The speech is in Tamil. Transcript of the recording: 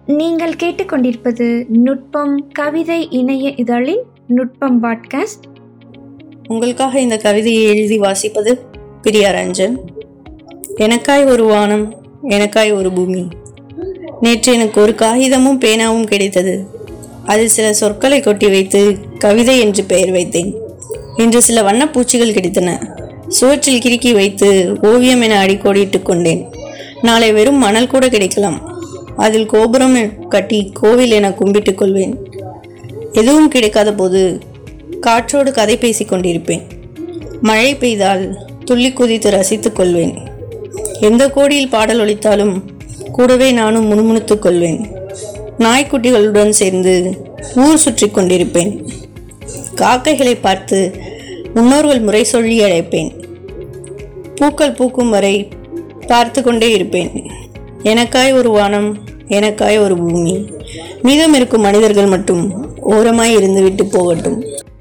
நீங்கள் கேட்டுக்கொண்டிருப்பது நுட்பம் கவிதை இணைய இதழின் நுட்பம் பாட்காஸ்ட். உங்களுக்காக இந்த கவிதையை எழுதி வாசிப்பது பிரியா ரஞ்சன். எனக்காய் ஒரு வானம், எனக்காய் ஒரு பூமி. நேற்று எனக்கு ஒரு காகிதமும் பேனாவும் கிடைத்தது. அதில் சில சொற்களை கொட்டி வைத்து கவிதை என்று பெயர் வைத்தேன். இன்று சில வண்ணப்பூச்சிகள் கிடைத்தன. சுவற்றில் கிறுக்கி வைத்து ஓவியம் என அடிக்கோடிட்டுக் கொண்டேன். நாளை வெறும் மணல் கூட கிடைக்கலாம். அதில் கோபுரம் கட்டி கோவில் என கும்பிட்டுக் கொள்வேன். எதுவும் கிடைக்காத போது காற்றோடு கதை பேசிக் கொண்டிருப்பேன். மழை பெய்தால் துள்ளி குதித்து ரசித்துக் கொள்வேன். எந்த கோடியில் பாடல் ஒலித்தாலும் கூடவே நானும் முணுமுணுத்துக் கொள்வேன். நாய்க்குட்டிகளுடன் சேர்ந்து ஊர் சுற்றி கொண்டிருப்பேன். காக்கைகளை பார்த்து முன்னோர்கள் முறை சொல்லி அழைப்பேன். பூக்கள் பூக்கும் வரை பார்த்து கொண்டே இருப்பேன். எனக்காய் ஒரு வானம், எனக்காய் ஒரு பூமி. மீதம் இருக்கும் மனிதர்கள் மட்டும் ஓரமாய் இருந்து விட்டு போகட்டும்.